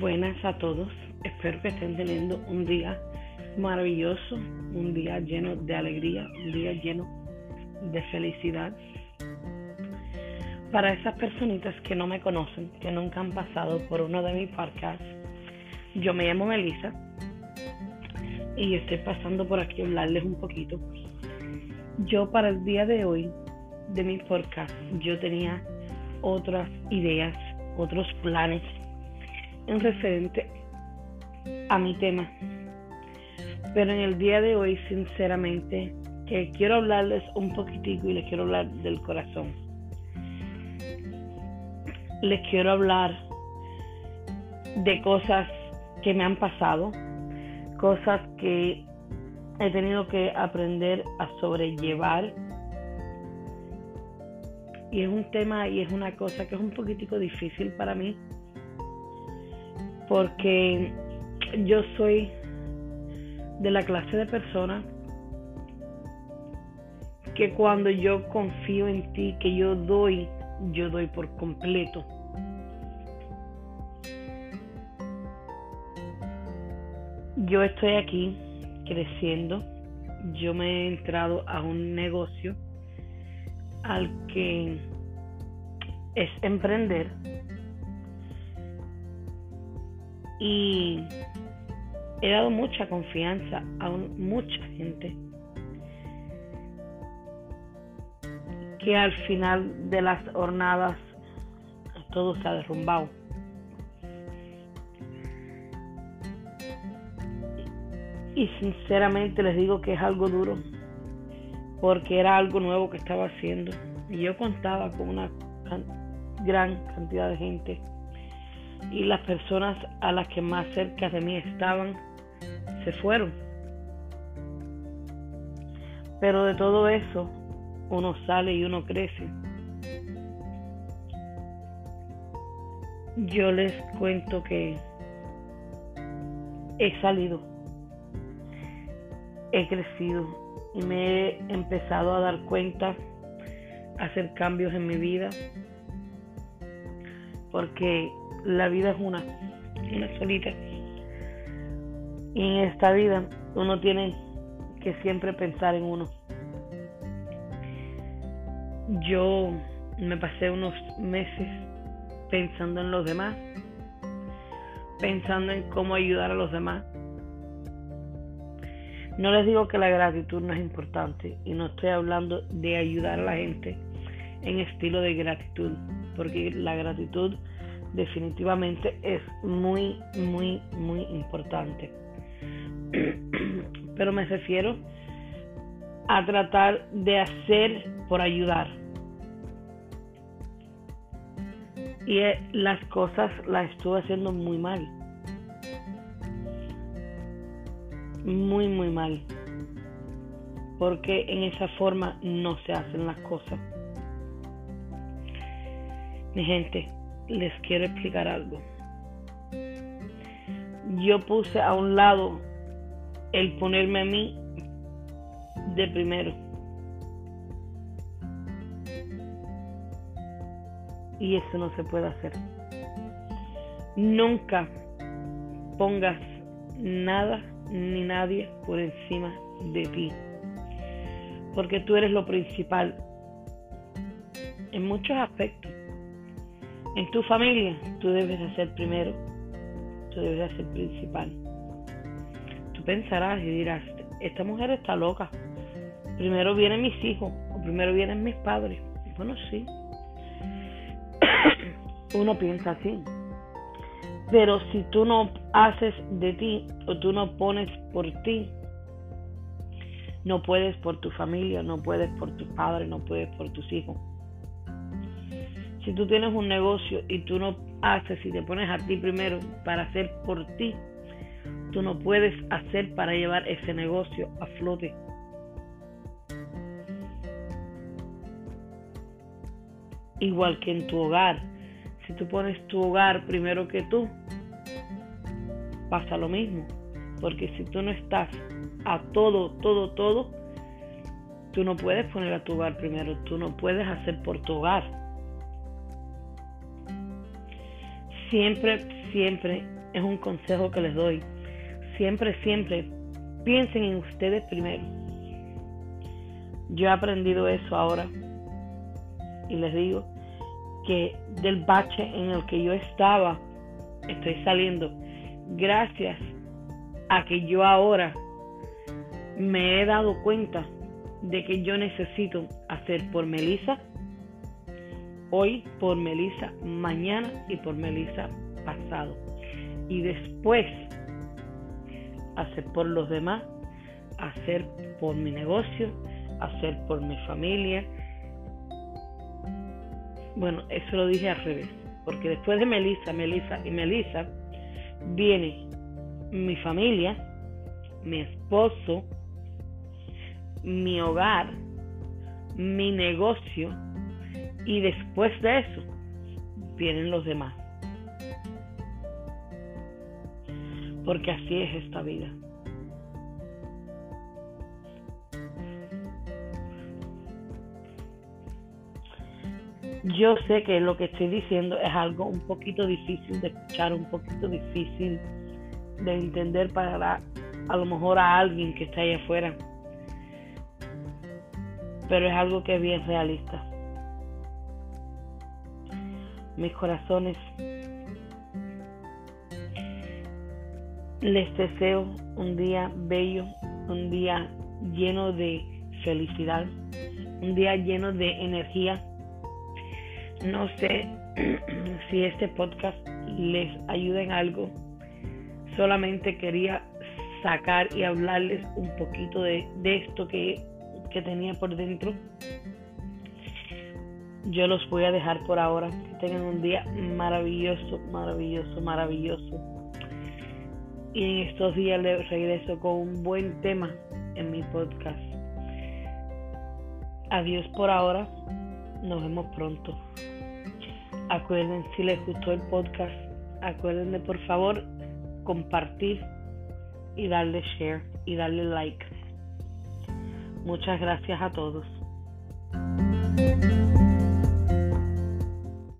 Buenas a todos, espero que estén teniendo un día maravilloso, un día lleno de alegría, un día lleno de felicidad. Para esas personitas que no me conocen, que nunca han pasado por uno de mis podcasts, yo me llamo Melissa y estoy pasando por aquí a hablarles un poquito. Yo para el día de hoy de mi podcast, yo tenía otras ideas, otros planes en referente a mi tema, pero en el día de hoy sinceramente que quiero hablarles un poquitico y les quiero hablar del corazón. Les quiero hablar de cosas que me han pasado, cosas que he tenido que aprender a sobrellevar, y es un tema y es una cosa que es un poquitico difícil para mí, porque yo soy de la clase de persona que cuando yo confío en ti, que yo doy por completo. Yo estoy aquí creciendo, yo me he entrado a un negocio al que es emprender, y he dado mucha confianza a mucha gente que al final de las jornadas todo se ha derrumbado. Y sinceramente les digo que es algo duro, porque era algo nuevo que estaba haciendo y yo contaba con una gran cantidad de gente, y las personas a las que más cerca de mí estaban se fueron. Pero de todo eso uno sale y uno crece. Yo les cuento que he salido, he crecido y me he empezado a dar cuenta, a hacer cambios en mi vida, porque la vida es una solita, y en esta vida uno tiene que siempre pensar en uno. Yo me pasé unos meses pensando en los demás, pensando en cómo ayudar a los demás. No les digo que la gratitud no es importante, y no estoy hablando de ayudar a la gente en estilo de gratitud, porque la gratitud definitivamente es muy, muy, muy importante. Pero me refiero a tratar de hacer por ayudar. Y las cosas las estuve haciendo muy mal. Muy, muy mal. Porque en esa forma no se hacen las cosas. Mi gente, les quiero explicar algo. Yo puse a un lado el ponerme a mí de primero, y eso no se puede hacer. Nunca pongas nada ni nadie por encima de ti, porque tú eres lo principal en muchos aspectos. En tu familia, tú debes de ser primero, tú debes de ser principal. Tú pensarás y dirás, esta mujer está loca, primero vienen mis hijos, o primero vienen mis padres. Bueno, sí, uno piensa así, pero si tú no haces de ti, o tú no pones por ti, no puedes por tu familia, no puedes por tus padres, no puedes por tus hijos. Si tú tienes un negocio y tú no haces y te pones a ti primero para hacer por ti, tú no puedes hacer para llevar ese negocio a flote. Igual que en tu hogar, si tú pones tu hogar primero que tú, pasa lo mismo. Porque si tú no estás a todo, tú no puedes poner a tu hogar primero, tú no puedes hacer por tu hogar. Siempre es un consejo que les doy. Siempre piensen en ustedes primero. Yo he aprendido eso ahora y les digo que del bache en el que yo estaba, estoy saliendo gracias a que yo ahora me he dado cuenta de que yo necesito hacer por Melissa hoy, por Melissa mañana y por Melissa pasado, y después hacer por los demás, hacer por mi negocio, hacer por mi familia. Bueno, eso lo dije al revés, porque después de Melissa viene mi familia, mi esposo, mi hogar, mi negocio, y después de eso vienen los demás. Porque así es esta vida. Yo sé que lo que estoy diciendo es algo un poquito difícil de escuchar, un poquito difícil de entender para a lo mejor a alguien que está allá afuera, pero es algo que es bien realista. Mis corazones, les deseo un día bello, un día lleno de felicidad, un día lleno de energía. No sé si este podcast les ayuda en algo. Solamente quería sacar y hablarles un poquito de esto que tenía por dentro. Yo los voy a dejar por ahora. Que tengan un día maravilloso. Y en estos días les regreso con un buen tema en mi podcast. Adiós por ahora. Nos vemos pronto. Acuérdense, si les gustó el podcast, acuérdense por favor compartir y darle share y darle like. Muchas gracias a todos.